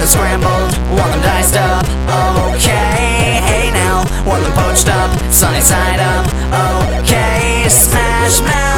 scrambled, want them diced up. Okay, hey now, want them poached up, sunny side up. Okay, smash, smash.